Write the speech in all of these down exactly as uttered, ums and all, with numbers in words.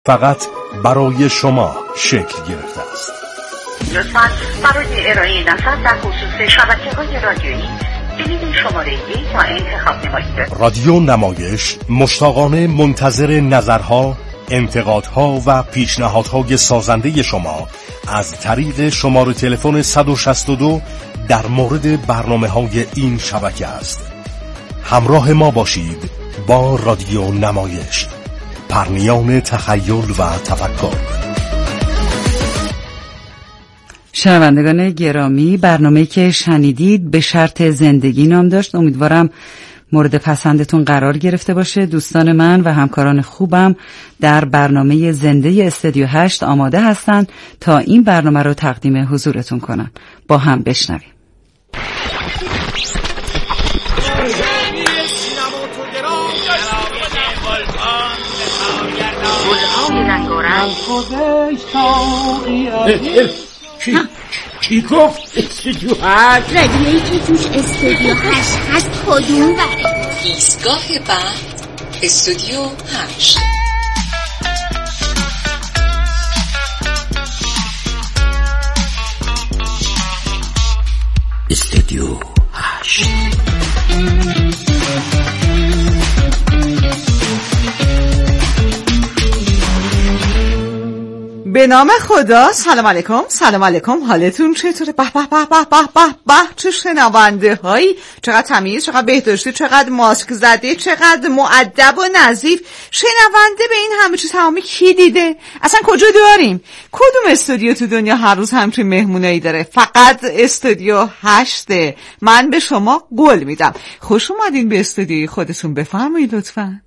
فقط برای شما شکل گرفته است. لطفاً برای ارائه نظر در خصوص شبکه‌های رادیویی کلید شماره یک را انتخاب نمایید. رادیو نمایش مشتاقانه منتظر نظرها، انتقادها و پیشنهادهای سازنده شما از طریق شماره تلفن صد و شصت و دو در مورد برنامه‌های این شبکه است. همراه ما باشید با رادیو نمایش، پرنیان تخیل و تفکر. شنوندگان گرامی، برنامه‌ای که شنیدید به شرط زندگی نام داشت. امیدوارم مورد پسندتون قرار گرفته باشه. دوستان من و همکاران خوبم در برنامه زنده استودیو هشت آماده هستند تا این برنامه رو تقدیم حضورتون کنن. با هم بشنویم. چی؟ چی گفت؟ استودیو هشت؟ رادیویی که توش استودیو هشت هست کدوم بره؟ ایستگاه بعد استودیو هشت. استودیو هشت. به نام خدا. سلام علیکم، سلام علیکم، حالتون چطوره؟ به به به به به به به چه شنونده هایی، چقدر تمیز، چقدر بهداشتی، چقدر ماسک زده، چقدر مؤدب و نظیف. شنونده به این همه چیز تمامی کی دیده؟ اصلا کجا داریم؟ کدوم استودیو تو دنیا هر روز همچین مهمونایی داره؟ فقط استودیو هشته. من به شما قول میدم. خوش اومدین به استودیوی خودتون، بفرمایید لطفاً.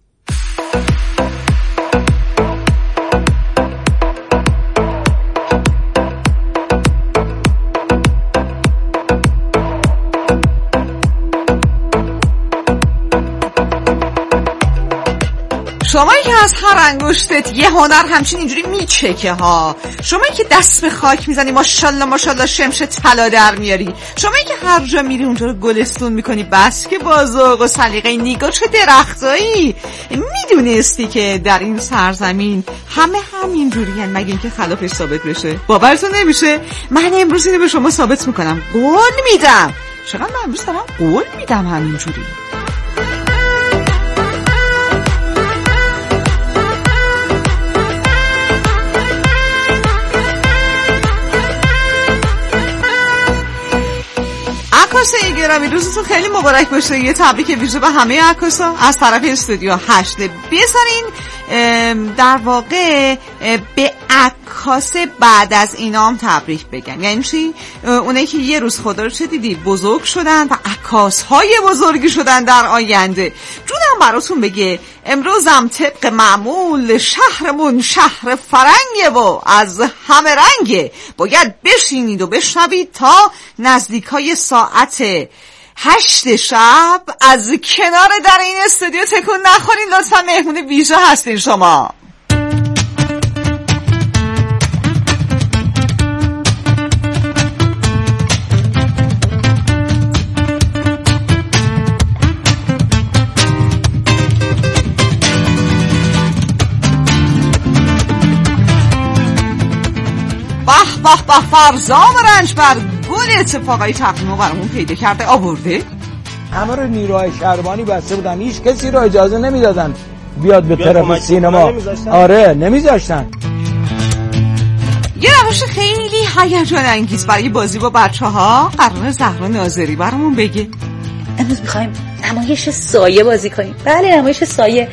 شمایی که از هر انگشتت یه هنر همچین اینجوری میچکه ها، شمایی که دست به خاک میزنی ماشاءالله ماشاءالله شمش طلا در میاری، شمایی که هر جا میری اونجا رو گلستون میکنی، بس که با ذوق و سلیقه، نگاه چه درختایی. میدونستی که در این سرزمین همه همین جوری هن مگه اینکه خلافش ثابت بشه؟ باورتون نمیشه؟ من امروز اینو به شما ثابت میکنم، قول میدم. چقدر من امروز دارم قول میدم همین جوری. عکاسای گرامی، روزتون خیلی مبارک باشه. یه تبریک ویژه به همه عکاسا از طرف استودیو هشت. بذارین در واقع به عکاس بعد از اینام تبریک بگم. یعنی چی؟ اونایی که یه روز خدا رو چه دیدی بزرگ شدن و عکاس‌های بزرگی شدن در آینده. جونم براتون بگه امروزم طبق معمول شهرمون شهر فرنگه و از همه رنگه. باید بشینید و بشنوید تا نزدیکای ساعت هشت شب از کنار در این استودیو تکون نخورین. لطفا مهمون ویژه هستین شما. به به به فرزام رنجبر گل اتفاقای تقویمو برامون پیدا کرده آورده. همه رو نیروهای شهربانی بسته بودن، هیچ کسی رو اجازه نمیدادن بیاد به طرف سینما. آره نمیذاشتن. یه روش خیلی هیجان انگیز برای بازی با بچه ها قرار زهرا ناظری برامون بگه. امروز میخوایم نمایش سایه بازی کنیم. بله نمایش سایه.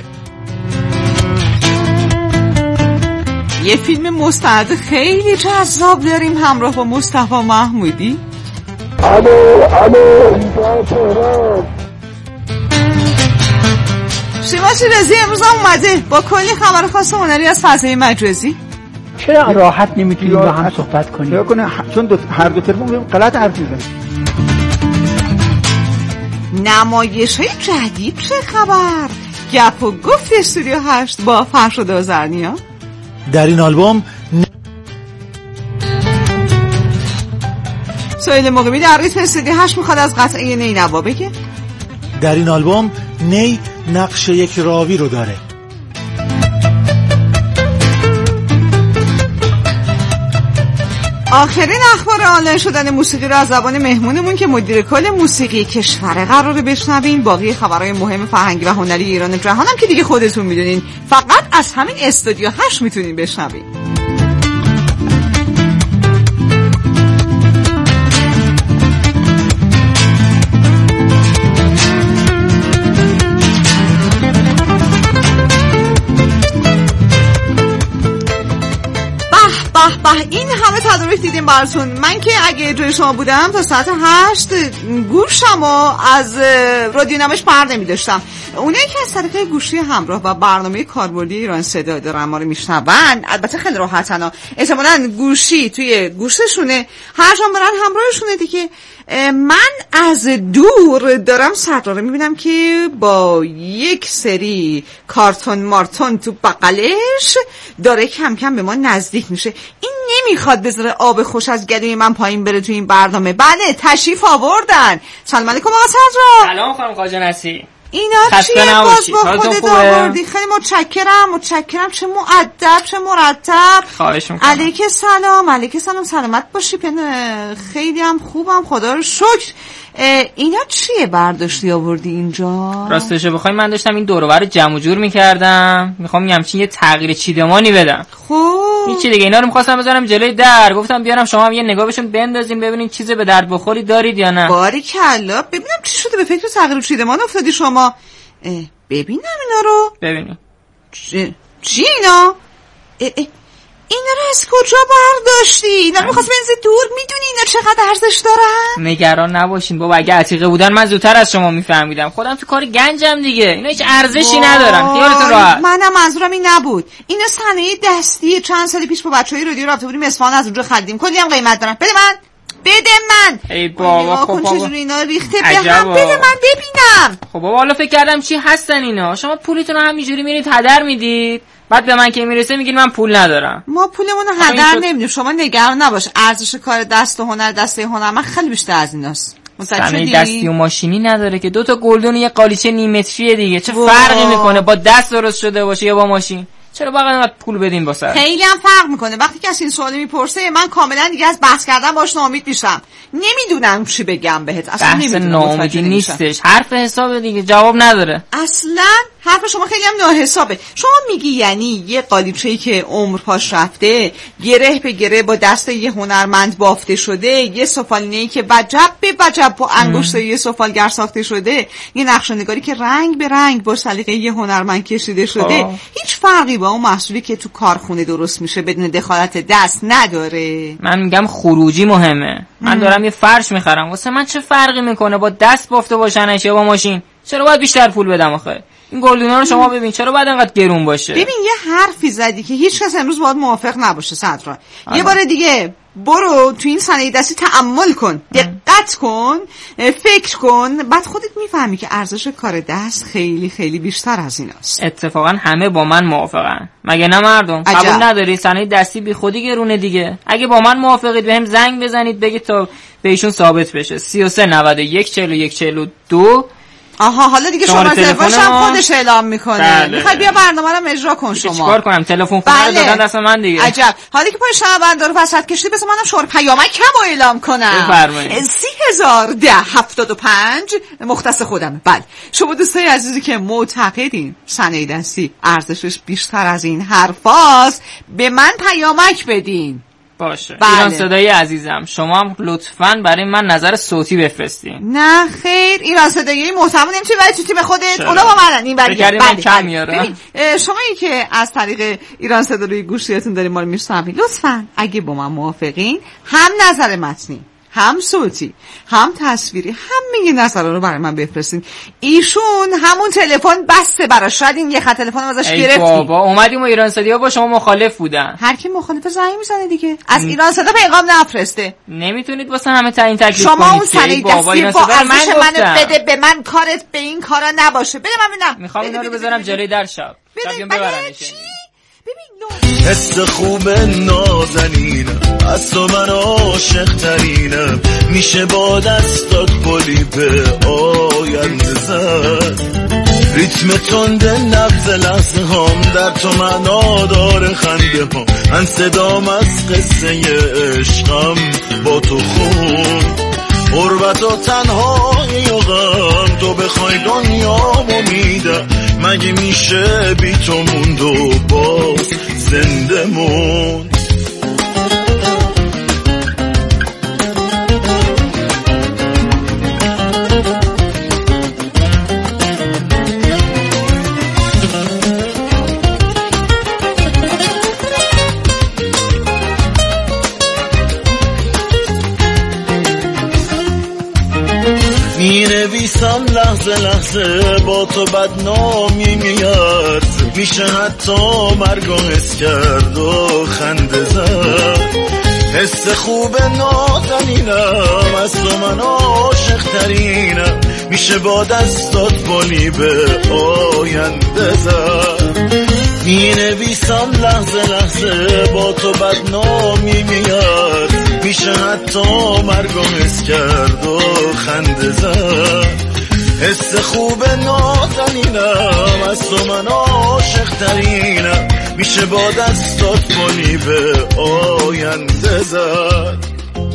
یه فیلم مستعد خیلی جذاب داریم همراه با مصطفی محمودی. الو الو اینجا تهران. شیما شیرازی امروز هم اومده با کلی خبر خاص هنری از فضای مجازی. چرا راحت نمیتونیم با هم صحبت کنیم؟ یا کنه چون دو هر دو تلفن غلط حرف میزنیم. نمایش های جدید چه خبر؟ گپ و گفت استودیو هشت با فرشاد آذرنیا. در این آلبوم ن... سهیل مقیمی در ریتم استودیو هشت میخواد از قطعه نینوا بگه. در این آلبوم نی نقش یک راوی رو داره. آخرین اخبار آنلاین شدن موسیقی را از زبان مهمونمون که مدیر کل موسیقی کشور قراره بشنوین. باقی خبرهای مهم فرهنگی و هنری ایران و جهانم که دیگه خودتون میدونین، فقط از همین استودیو هشت میتونین بشنوین. به به این همه تدارک دیدیم براتون. من که اگه جای شما بودم تا ساعت هشت گوشم و از رادیو نمایش پر نمی‌داشتم. اونایی که از طریق گوشی همراه و برنامه کاربردی ایران صدا دارن ما رو میشنون، البته خیلی راحتن، احتمالاً گوشی توی گوششونه، هر جا برن همراهشونه دیگه. من از دور دارم سردار رو میبینم که با یک سری کارتون مارتون تو بغلش داره کم کم به ما نزدیک میشه. این نمیخواد بذاره آب خوش از گلوی من پایین بره تو این برنامه. بله تشریف آوردن. سلام علیکم آقا سردار. سلام خانم خواجه نسی. اینا چیه باز با خودت آوردی؟ خیلی متشکرم متشکرم. چه مؤدب چه مرتب. خواهش میکنم. علیک سلام علیک سلام. سلامت باشی. خیلی هم خوبم خدا رو شکر. اینا چیه برداشتی آوردی اینجا؟ راستش بخوای من داشتم این دور و بر جمع و جور میکردم، میخوام همچین یه تغییر چیدمانی بدم. خوب این چی دیگه، اینا رو میخواستم بذارم جلوی در، گفتم بیارم شما هم یه نگاه بهشون بندازین ببینین چیزی به درد بخوری دارید یا نه. باریکلا. ببینم چی شده به فکر تغییر چیدمان افتادی شما. ببینم اینا رو. ببینیم چی, چی اینا؟ اه اه. اینا رو از کجا برداشتی؟ اینا رو می‌خواست بنزی دور. میدونی اینا چقدر ارزش دارن؟ نگران نباشین بابا، اگه عتیقه بودن من زودتر از شما میفهمیدم. خودم تو کار گنجم دیگه، اینا هیچ ارزشی ندارن، خیالتون راحت. منم منظورم این نبود. اینا صنایع دستی چند سال پیش با بچهای رادیو رفته بودیم اصفهان، از اونجا خریدیم. کلی هم قیمت دارن. بده من بده من. ای بابا خب بابا چجوری اینا ریخته به هم. بده من ببینم. خب بابا حالا فکر کردم چی هستن اینا. شما پولتون رو همینجوری میرید هدر میدید، بعد به من که میرسه میگین من پول ندارم. ما پولمون رو هدر نمیدیم. شما نگران نباش. ارزش کار دست و هنر دسته هنر من خیلی بیشتر از ایناست. صنایع دستی و ماشینی نداره که، دو تا گلدون و یه قالیچه نیم متریه دیگه. چه فرقی میکنه با دست درست شده باشه یا با ماشین؟ چرا باید پول بدین واسه؟ خیلی هم فرق میکنه. وقتی کسی این سوالو میپرسه من کاملا دیگه از بحث کردن باش ناامید میشم. نمیدونم چی بگم بهت. اصلا نمیدونم. ناامیدی نیستش، حرف حساب دیگه، جواب نداره. اصلا حرف شما خیلی هم ناحسابه. شما میگی یعنی یه قالیچه‌ای که عمر پاش رفته، گره به گره با دست یه هنرمند بافته شده، یه سفالینه‌ای که وجب به وجب با انگشت یه سفالگر ساخته شده، یه نقشه‌نگاری که رنگ به رنگ با سلیقه یه هنرمند کشیده شده، آه. هیچ فرقی با اون محصولی که تو کارخونه درست میشه بدون دخالت دست نداره. من میگم خروجی مهمه. من دارم یه فرش میخرم، واسه من چه فرقی میکنه با دست بافته باشنش یا با ماشین؟ چرا باید بیشتر پول بدم آخه؟ این گلدونا رو شما ببین چرا باید انقدر گرون باشه؟ ببین یه حرفی زدی که هیچ کس امروز باید موافق نباشه صدرا. یه بار دیگه برو تو این صنایع دستی تأمل کن، دقت کن، فکر کن، بعد خودت میفهمی که ارزش کار دست خیلی خیلی بیشتر از ایناست. اتفاقا همه با من موافقن، مگه نه مردم؟ قبول نداری صنایع دستی بی خودی گرونه دیگه؟ اگه با من موافقید بهم زنگ بزنید بگید تا به ایشون ثابت بشه. سی و سه نود و یک چهل و یک چهل و دو. آها حالا دیگه شما تلفنش هم خودش اعلام میکنه. میخوای بیا برنامه رو اجرا کن شما. چیکار کنم؟ تلفن خونه رو دادن دست من دیگه. عجب. حالا که پای شهروند رو وسط کشیدی بس منم شور پیامکم رو اعلام کنم. بفرمایید. سی هزار و ده هفتاد و پنج مختص خودمه. بله شما دوستای عزیزی که معتقدین صنایع دستی ارزشش بیشتر از این حرفاست به من پیامک بدین. باشه. بله. ایران صدایی عزیزم شما هم لطفاً برای من نظر صوتی بفرستین. نه خیر، ایران صدایی محترم نمیتونی برای تو تیم خودت. اونا با منن این برای بله من کم میارم. ببین شمایی که از طریق ایران صدا روی گوشیاتون دارین ما رو میشنوین، لطفاً اگه با من موافقین هم نظر متنی هم صوتی هم تصویری همه نظرها رو برای من بفرستین. ایشون همون تلفن بسته براش، شاید این یه خط تلفن ازش گرفتیم. بابا اومدیم و ایران صدا با شما مخالف بودن. هر کی مخالف زنگ میزنه دیگه. از ایران صدا پیغام نفرسته. نمیتونید واسه همه تعیین تکلیف کنید. شما اون صنایع دستی با ارزش منو بده به من، کارت به این کارا نباشه. بده من ببینم. میخوام اینا رو بذارم جلوی در شب. شب ببرنش. حس خوب نازنینم از تو من عاشق ترینم، میشه با دستات کلی به آینده زد، ریتم تند نبض لحظه هام در تو معنا داره خنده هام، من صدام از قصه عشقم با تو خون، غربت و تنهایی و غم، تو بخوای دنیامو میدم، مگه میشه بی تو موند و باز زنده موند. می نویسم لحظه لحظه با تو بدنامی میاد، میشه حتی مرگو حس کرد و خنده زد. حس خوب نازنینم، از تو من عاشق ترینم، میشه با دستات بانی به آینده زد. می نویسم لحظه لحظه با تو بدنامی میاد، میشه حتی مرگو حس کرد و خنده زد. حس خوب نازنینم، از تو من عاشق ترینم، میشه با دستات بانی به آینده زد.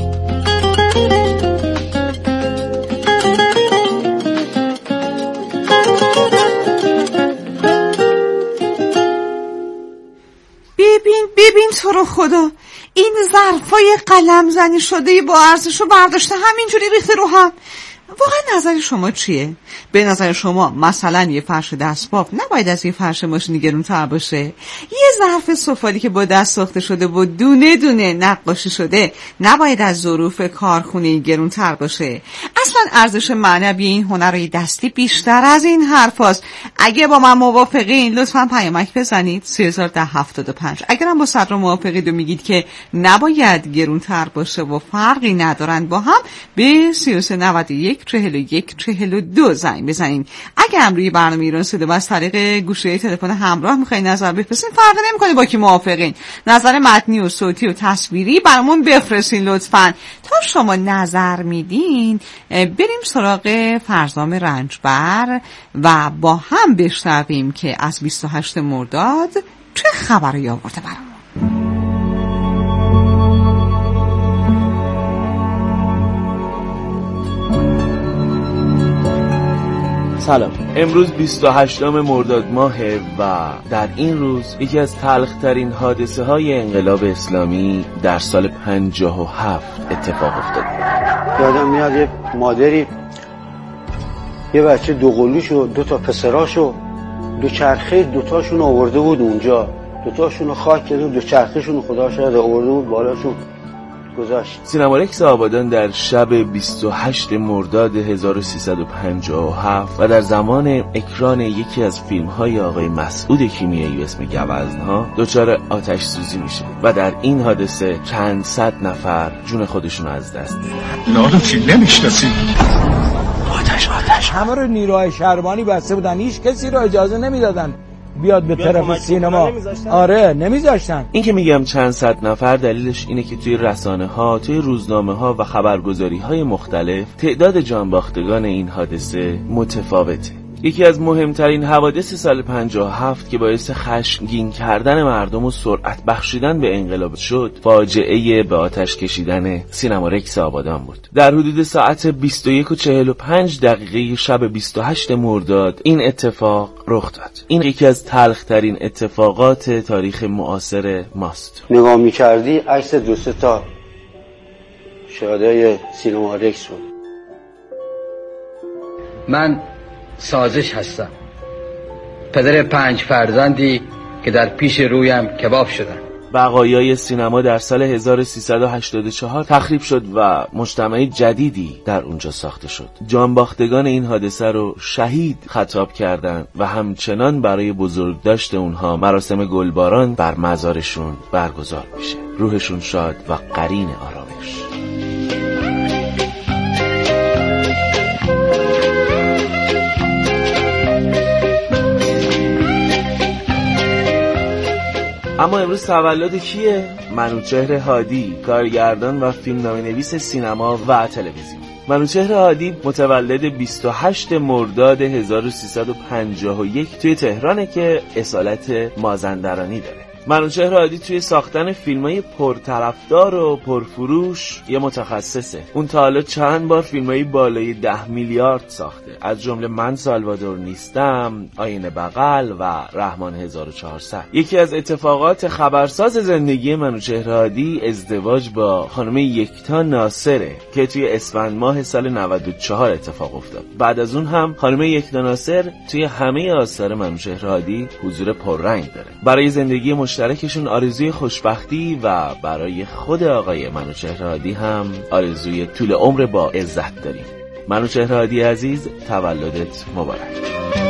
ببین ببین تو رو خدا، این ظرفای قلم زنی شده با ارزشو برداشته همینجوری ریخته رو هم. واقعا نظر شما چیه؟ به نظر شما مثلا یه فرش دستباف نباید از یه فرش ماشینی گرون‌تر باشه؟ یه ظرف سفالی که با دست ساخته شده و دونه دونه نقاشی شده نباید از ظروف کارخونه‌ای گرون‌تر باشه؟ اصلا ارزش معنوی این هنرهای دستی بیشتر از این حرفاست. اگه با من موافقین لطفاً پیامک بزنید سه هزار ده هفتاد و پنج. اگرم با صدر موافقید و میگید که نباید گرون‌تر باشه و فرقی ندارن با هم، به سه و سه نود و یک چهل و یک چهل و دو زنگ بزنین. اگه هم روی برنامه ایران صدا از طریق گوشه تلفن همراه میخواین نظر بفرستین، فرقی نمیکنه با کی موافقین. نظر متنی و صوتی و تصویری برامون بفرستین لطفاً. تا شما نظر میدین بریم سراغ فرزام رنجبر و با هم بشنویم که از بیست و هشتم مرداد چه خبری آورده برامون. سلام. امروز بیست و هشتم مرداد ماهه و در این روز یکی از تلخ‌ترین حادثه های انقلاب اسلامی در سال پنجاه و هفت اتفاق افتاد. یادم میاد یه مادری یه بچه دو قلوشو دو تا پسراشو دو چرخه دوتاشون آورده بود اونجا، دوتاشون رو خاک کرده، دو چرخهشون خدا شاید آورده بود بالاشون گذاشت. سینمارکس آبادان در شب بیست و هشتم مرداد هزار و سیصد و پنجاه و هفت و در زمان اکران یکی از فیلم های آقای مسعود کیمیایی اسم گوزن‌ها دچار آتش سوزی میشه و در این حادثه چند صد نفر جون خودشون از دست میدن. لعنتی نمیشناسی. آتش آتش همه رو نیروهای شهربانی بسته بودن، هیچ کسی رو اجازه نمیدادن بیاد به طرف سینما. آره نمیذاشتن. این که میگم چند صد نفر دلیلش اینه که توی رسانه ها، توی روزنامه ها و خبرگزاری های مختلف تعداد جانباختگان این حادثه متفاوته. یکی از مهمترین حوادث سال پنجاه و هفت که باعث خشمگین کردن مردم و سرعت بخشیدن به انقلاب شد، فاجعه به آتش کشیدن سینمارکس آبادان بود. در حدود ساعت بیست و یک و چهل و پنج دقیقه شب بیست و هشتم مرداد این اتفاق رخ داد. این یکی از تلخ‌ترین اتفاقات تاریخ معاصر ماست. نگاه می‌کردی عکس دو سه تا شهدای سینمارکس بود. من سازش هستم، پدر پنج فرزندی که در پیش رویم کباب شدن. بقایای سینما در سال هزار و سیصد و هشتاد و چهار تخریب شد و مجتمع جدیدی در اونجا ساخته شد. جانباختگان این حادثه رو شهید خطاب کردند و همچنان برای بزرگداشت اونها مراسم گلباران بر مزارشون برگزار میشه. روحشون شاد و قرین آرامش. اما امروز تولد کیه؟ منوچهر هادی، کارگردان و فیلمنامه‌نویس سینما و تلویزیون. منوچهر هادی متولد بیست و هشتم مرداد هزار و سیصد و پنجاه و یک توی تهرانه که اصالت مازندرانی داره. منوچهر هادی توی ساختن فیلمای پرطرفدار و پرفروش یه متخصصه. اون تا حالا چند بار فیلمای بالای ده میلیارد ساخته، از جمله من سالوادور نیستم، آینه بغل و رحمان هزار و چهارصد. یکی از اتفاقات خبرساز زندگی منوچهر هادی ازدواج با خانم یکتا ناصره که توی اسفند ماه سال نود و چهار اتفاق افتاد. بعد از اون هم خانم یکتا ناصر توی همه آثار منوچهر هادی حضور پررنگ داره. برای زندگی مشترکشون آرزوی خوشبختی و برای خود آقای منوچهر هادی هم آرزوی طول عمر با عزت داریم. منوچهر هادی عزیز، تولدت مبارک.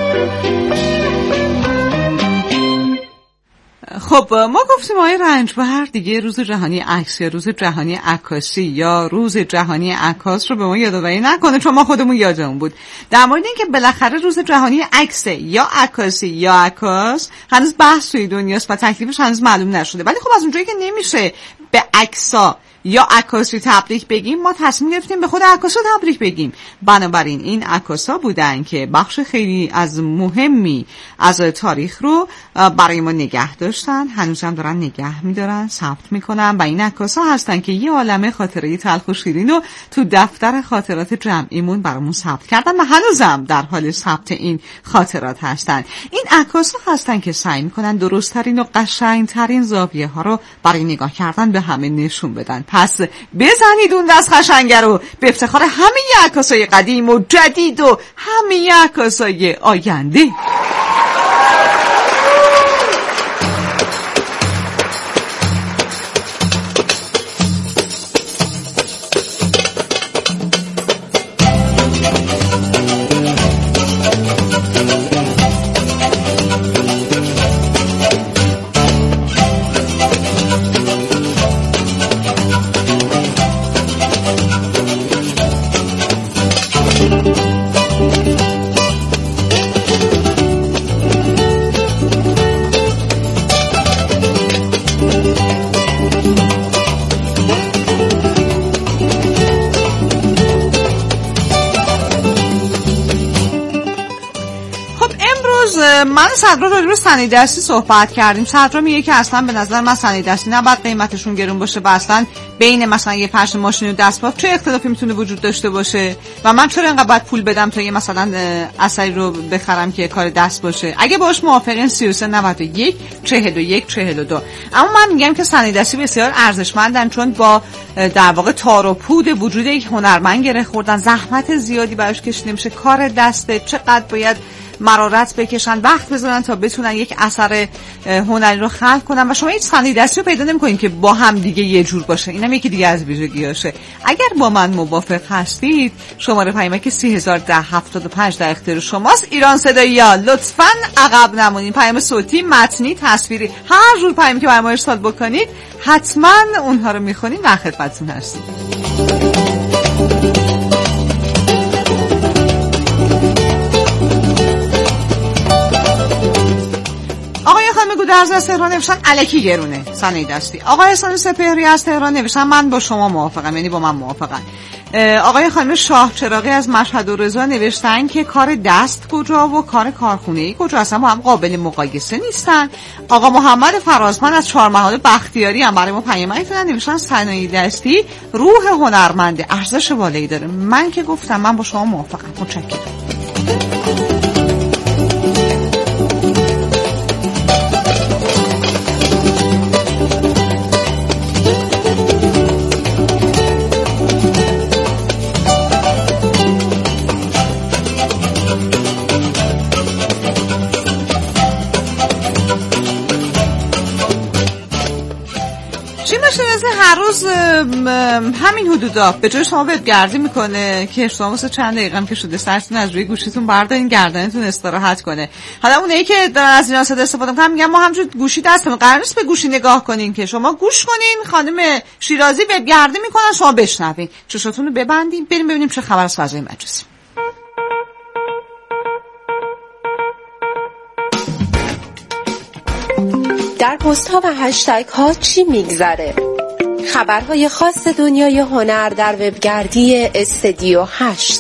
خب ما گفتیم آقای رنجبر دیگه روز جهانی عکس یا روز جهانی عکاسی یا روز جهانی عکاس رو به ما یادآوری نکنه، چون ما خودمون یادمون بود. در مورد اینکه بالاخره روز جهانی عکس یا عکاسی یا عکاس هنوز بحث توی دنیاست و تکلیفش هنوز معلوم نشده، ولی خب از اونجایی که نمیشه به عکسا یا عکاسی تبریک بگیم، ما تصمیم گرفتیم به خود عکاسا تبریک بگیم. بنابراین این عکاسا بودن که بخش خیلی از مهمی از تاریخ رو برای ما نگه داشتن، هنوزم دارن نگه میدارن، ثبت میکنن و این عکاسا هستن که یه عالمه خاطره تلخ و شیرین رو تو دفتر خاطرات جمعیمون برامون ثبت کردن و هنوزم در حال ثبت این خاطرات هستن. این عکاسا هستن که سعی میکنن درست‌ترین و قشنگ‌ترین زاویه ها رو برای نگاه کردن به همه نشون بدن. پس بزنید اون دست قشنگه رو به افتخار همه عکاسای قدیم و جدید و همه عکاسای آینده. من صدرا راجع به صنایع دستی صحبت کردیم. صدرا میگه که اصلا به نظر من صنایع دستی نباید قیمتشون گرون باشه و اصلا بین مثلا یه فرش ماشین و دستباف چه اختلافی میتونه وجود داشته باشه و من چرا اینقدر باید پول بدم تا یه مثلا اثری رو بخرم که کار دست باشه. اگه باش موافقین سی و سه نود و یک چهل و یک چهل و دو. اما من میگم که صنایع دستی بسیار ارزشمندن، چون با در واقع تار و پود وجود یک هنرمند گره خوردن، زحمت زیادی براش کشیده میشه، کار دسته چقدر باید مرارت بکشن، وقت بذارن تا بتونن یک اثر هنری رو خلق کنن و شما هیچ صنایع دستی رو پیدا نمی‌کنین که با هم دیگه یه جور باشه. اینم یکی دیگه از ویژگیاشه. اگر با من موافق هستید شماره پیامک سه هزار و ده هفتاد و پنج در اختیار شماست. ایران صدایی‌ها لطفاً عقب نمونید. پیام صوتی، متنی، تصویری، هر جور پیامی که برای ما ارسال بکنید حتما اونها رو می‌خونیم و خدمتتون هستیم. آقای خانم گودرز از تهران نوشتن الکی گرونه صنایع دستی. آقای حسن سپهری از تهران نوشتن من با شما موافقم، یعنی با من موافقن. آقای خانم شاه چراغی از مشهد و رضا نوشتن که کار دست کجا و کار کارخونه‌ای کجا، اصلا با هم قابل مقایسه نیستن. آقا محمد فرازمند از چهارمحال بختیاری هم برای ما پیامک دادن، نوشتن صنایع دستی روح هنرمنده، ارزش بالایی داره. من که گفتم من با شما موافقم. متشکرم. هر روز همین حدودا به جای شما بهت گردی میکنه که شما واسه چند دقیقه هم که شده سرتون از روی گوشیتون بردارین گردنتون استراحت کنه. حالا اونایی که دارن از اینا صدا استفاده میکنن میگن ما همجور گوشی دستمون قرار نیست به گوشی نگاه کنین که شما گوش کنین. خانم شیرازی وب گردی میکنن شما بشنوین. چشاتون رو ببندین بریم ببینیم چه خبر از فضای مجازی. در پست ها و هشتگ ها چی میگذره؟ خبرهای خاص دنیای هنر در وبگردی استودیو هشت.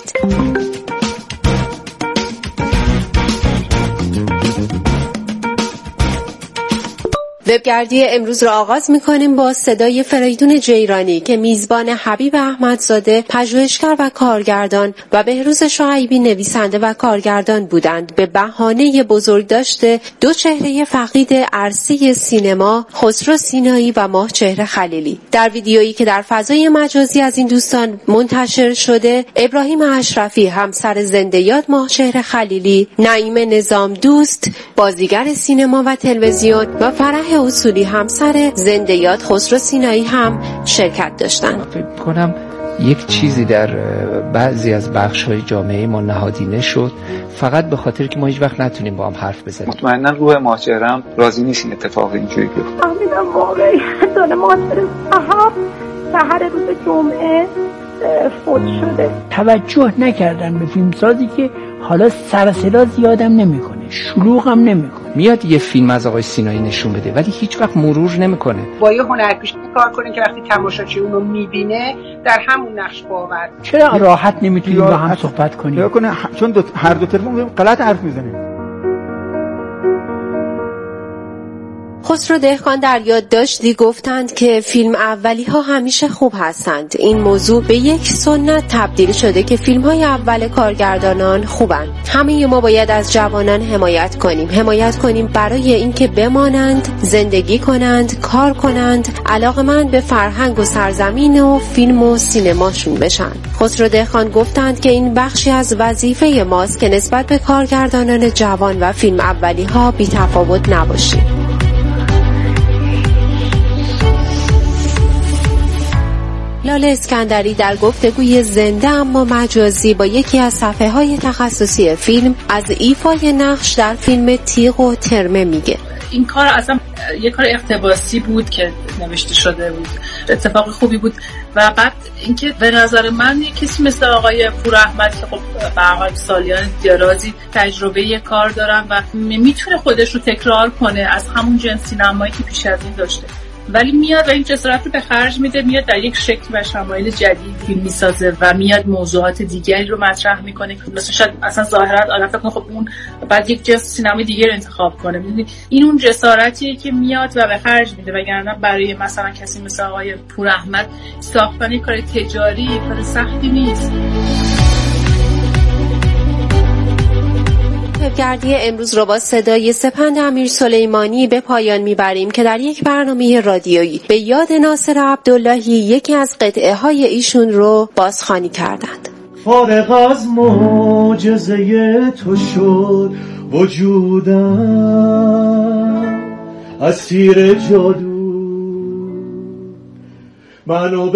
وبگردی امروز را آغاز می‌کنیم با صدای فریدون جیرانی که میزبان حبیب احمدزاده پژوهشگر و کارگردان و بهروز شعیبی نویسنده و کارگردان بودند به بهانه بزرگداشت دو چهره فقید عرصه سینما خسرو سینایی و ماهچهر خلیلی. در ویدیویی که در فضای مجازی از این دوستان منتشر شده، ابراهیم اشرفی همسر زنده یاد ماهچهر خلیلی، نعیم نظام دوست بازیگر سینما و تلویزیون و فرح اصولی همسر زنده یاد خسرو سینایی هم شرکت داشتند. فکر کنم یک چیزی در بعضی از بخش‌های جامعه ما نهادینه شد، فقط به خاطر که ما هیچ وقت نتونیم با هم حرف بزنیم. مطمئنا روح ماهچهرم راضی نیست این اتفاق اینجوری بیفته. فهمیدم واقعا داره ماهچهر صاحب سحر روز جمعه فوت شده. توجه نکردن به فیلمسازی که حالا سر صدا زیادم نمیکنه، شلوغ هم نمیکنه. میاد یه فیلم از آقای سینایی نشون بده ولی هیچ وقت مرور نمیکنه. با یه هنرپیشه کار کنین که وقتی تماشاچی اونو میبینه در همون نقش باور. چرا راحت نمیتونیم با هم صحبت کنیم؟ یا کنه چون دو هر دو تلفن غلط حرف میزنیم. خسرو دهقان در یادداشتی گفتند که فیلم اولی ها همیشه خوب هستند. این موضوع به یک سنت تبدیل شده که فیلم های اول کارگردانان خوبند. همه ما باید از جوانان حمایت کنیم. حمایت کنیم برای اینکه بمانند، زندگی کنند، کار کنند، علاقه‌مند به فرهنگ و سرزمین و فیلم و سینماشون بشن. خسرو دهقان گفتند که این بخشی از وظیفه ماست که نسبت به کارگردانان جوان و فیلم اولی ها بی‌تفاوت نباشیم. لاله اسکندری در گفتگوی زنده اما مجازی با یکی از صفحه‌های تخصصی فیلم از ایفای نقش در فیلم تیغ و ترمه میگه. این کار اصلا یک کار اقتباسی بود که نوشته شده بود، اتفاق خوبی بود و بعد اینکه به نظر من یک کسی مثل آقای پوراحمد که خب به هر حال سالیان درازی تجربه کار دارن و میتونه خودش رو تکرار کنه از همون جنس سینمایی که پیش از این داشته، ولی میاد و این جسارت رو به خرج میده، میاد در یک شکل و شمایل جدید فیلم میسازه و میاد موضوعات دیگری رو مطرح میکنه. مثلا شاید اصلا ظاهرا آدم فکر کنه خب اون بعد یک جنس سینمای دیگه رو انتخاب کنه. میدونی این اون جسارتیه که میاد و به خرج میده، وگرنه برای مثلا کسی مثل آقای پوراحمد ساختن یک کار تجاری کار سختی نیست. وبگردی امروز رو با صدای سپند امیر سلیمانی به پایان میبریم که در یک برنامه رادیویی به یاد ناصر عبداللهی یکی از قطعه های ایشون رو بازخوانی کردند. فارغ از معجزه تو شد وجودم، از تیر جادو منو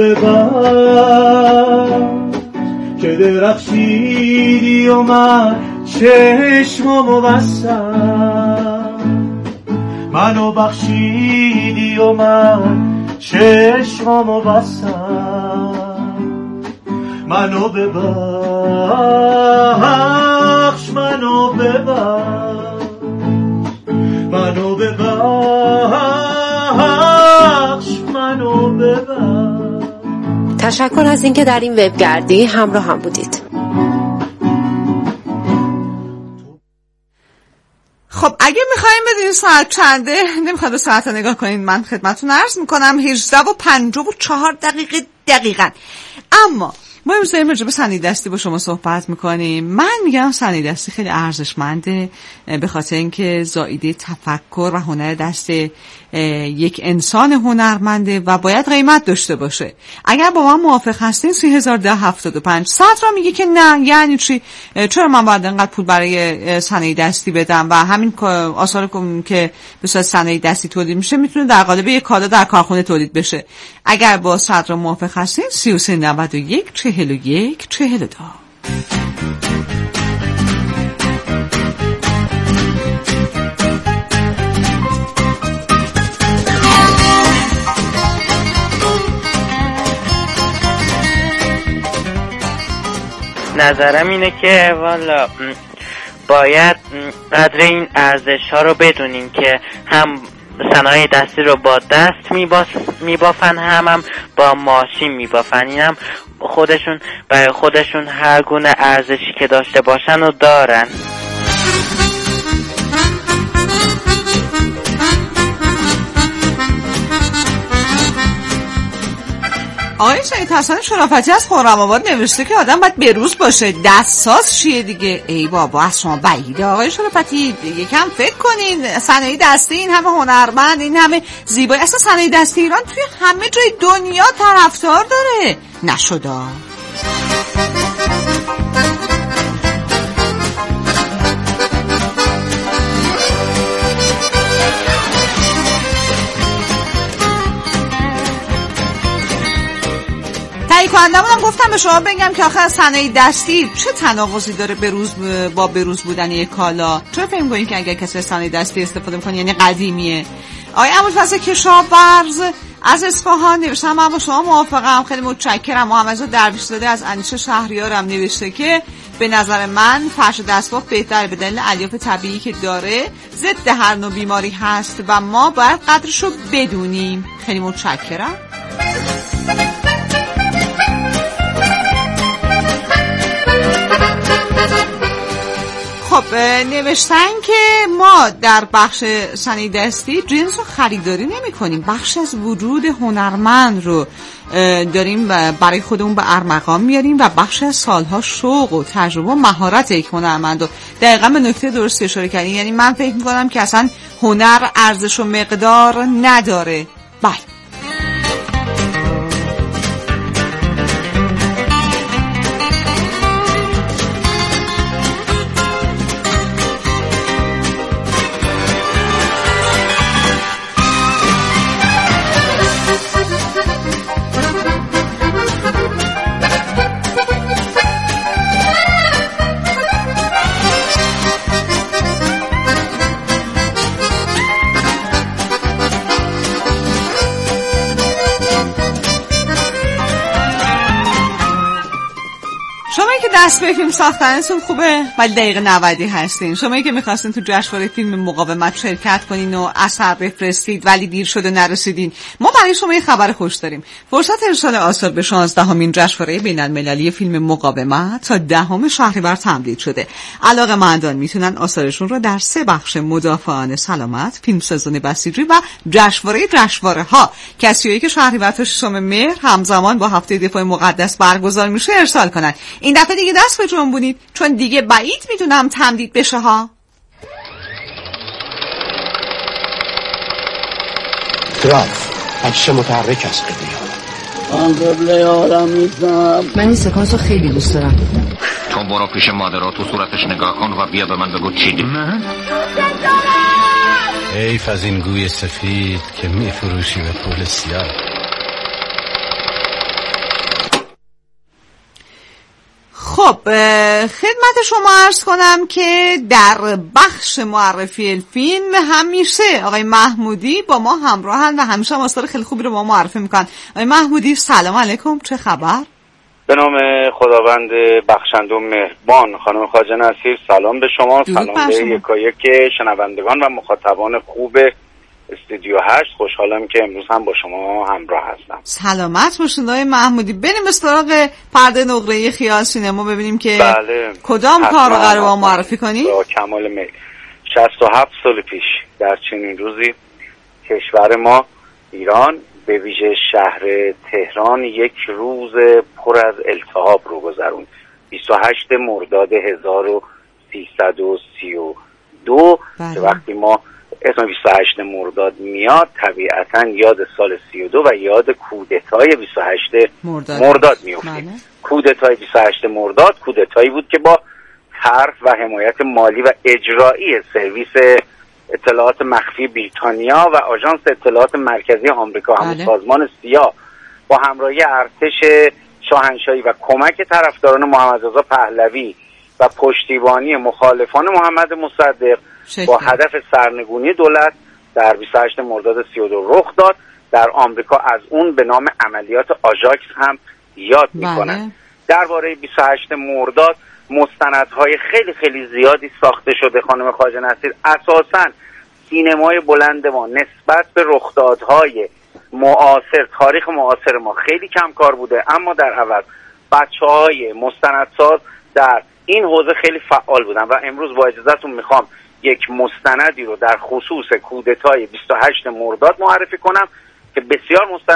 ببر که درخشیدی و من چشمامو بستم، منو بخشیدی و من چشمامو بستم، منو ببخش منو ببخش منو ببخش منو ببخش. تشکر از اینکه در این وبگردی همراه هم بودید. خب اگه میخوایم بدونید ساعت چنده، نمیخواد به ساعت نگاه کنید، من خدمتتون عرض میکنم هجده و پنجاه و چهار دقیقه دقیقاً. اما ما امروز داریم راجع به صنایع دستی با شما صحبت میکنیم. من میگم صنایع دستی خیلی ارزشمنده به خاطر اینکه زائیده تفکر و هنر دست یک انسان هنرمنده و باید قیمت داشته باشه. اگر با من موافق هستین سی هزار ده هفتاد و پنج ساعت را میگه که نه یعنی چی، چرا من باید اینقدر پول برای صنایع دستی بدم و همین آثار که به صورت صنایع دستی تولید میشه میتونه در قالب یک کالا در کارخونه تولید بشه. اگر با صدر موافق هستین سی و سه نود و یک چهل و یک چهل و دو. نظرم اینه که والا باید قدر این ارزش ها رو بدونیم که هم صنایع دستی رو با دست میبافن هم هم با ماشین میبافن. این هم خودشون برای خودشون هر گونه ارزشی که داشته باشن و دارن. آقای سید حسن شرافتی از خرم‌آباد نوشته که آدم باید بروز باشه، دستساز چیه دیگه؟ ای بابا از شما بعیده آقای شرافتی، یکم فکر کنین. صنایع دستی این همه هنرمند، این همه زیبایی، اصلا صنایع دستی ایران توی همه جای دنیا طرفدار داره. نشدا تهیه کنندمون هم گفتم به شما بگم که آخر صنایع دستی چه تناقضی داره بروز با بروز بودن یک کالا؟ چرا فکر می‌کنین که اگر کسی صنایع دستی استفاده می‌کنه یعنی قدیمیه؟ آقای ابوالفضل کشاورز از اصفهان نوشته من با شما موافقم، خیلی متشکرم. محمد درویش‌زاده از انیشه شهریارم نوشته که به نظر من فرش دستباف بهتره به دلیل الیاف طبیعی که داره، ضد هر نوع بیماری هست و ما باید قدرشو بدونیم. خیلی متشکرم. خب نوشتن که ما در بخش صنایع دستی جنس رو خریداری نمی کنیم، بخش از ورود هنرمند رو داریم برای خودمون به ارمغان میاریم و بخش از سالها شوق و تجربه و مهارت یک هنرمند رو دقیقا به نکته درستی اشاره کردیم. یعنی من فکر میکنم که اصلا هنر ارزش و مقدار نداره. بله دست به فیلم ساختنتون خوبه ولی دقیقه نودی هستین. شما که میخواستین تو جشنواره فیلم مقاومت شرکت کنین و اثر بفرستید ولی دیر شده نرسیدین، ما برای شما یه خبر خوش داریم. فرصت ارسال آثار به شانزدهمین جشنواره بین‌المللی فیلم مقاومت تا دهم شهریور تمدید شده. علاقه‌مندان میتونن آثارشون رو در سه بخش مدافعان سلامت، فیلمسازان بسیجی و جشنواره جشنواره‌ها کسایی که شهریور تا ششم مهر همزمان با هفته دفاع مقدس برگزار میشه ارسال کنن. این دفعه دیگه دست به جنبونید چون دیگه بعید میدونم تمدید بشه ها. گراف عکس متحرک از قبله من قبله آرمیزم. من این سکانس رو خیلی دوست دارم. تو برو پیش مادرها تو صورتش نگاه کن و بیا به من بگو چی دی. من؟ حیف از این گوی سفید که میفروشی به پول سیاه. خب خدمت شما عرض کنم که در بخش معرفی فیلم همیشه آقای محمودی با ما همراهن و همیشه هم آثار خیلی خوبی رو با ما معرفی میکنن. آقای محمودی سلام علیکم، چه خبر؟ به نام خداوند بخشنده و مهربان. خانم خواجه نصیر سلام به شما، سلام به یکایک شنوندگان و مخاطبان خوب استودیو هشت. خوشحالم که امروز هم با شما همراه هستم. سلامت باشید آقای محمودی. بریم به سراغ پرده نقره‌ای خیال سینما ببینیم که بله. کدام کار رو قراره با معرفی کنی؟ با کمال میل. شصت و هفت سال پیش در چنین روزی کشور ما ایران به ویژه شهر تهران یک روز پر از التهاب رو گذروند. بیست و هشت مرداد هزار و سیصد و سی و دو که وقتی ما اسم بیست و هشت مرداد میاد طبیعتاً یاد سال سی و دو و یاد کودتای بیست و هشت مرداد, مرداد میفتیم. کودتای بیست و هشت مرداد کودتایی بود که با طرح و حمایت مالی و اجرایی سرویس اطلاعات مخفی بریتانیا و آژانس اطلاعات مرکزی آمریکا همون سازمان سیا با همراهی ارتش شاهنشاهی و کمک طرفداران محمد رضا پهلوی و پشتیبانی مخالفان محمد مصدق شکل. با هدف سرنگونی دولت در بیست و هشت مرداد سی و دو رخ داد. در آمریکا از اون به نام عملیات آژاکس هم یاد میکنن. درباره بیست و هشت مرداد مستندهای خیلی خیلی زیادی ساخته شده خانم خواجه نصیر. اساساً سینمای بلند ما نسبت به رخدادهای معاصر، تاریخ معاصر ما خیلی کم کار بوده، اما در عوض بچه‌های مستندساز در این حوزه خیلی فعال بودن و امروز با اجازهتون میخوام یک مستندی رو در خصوص کودتای بیست و هشت مرداد معرفی کنم که بسیار مستند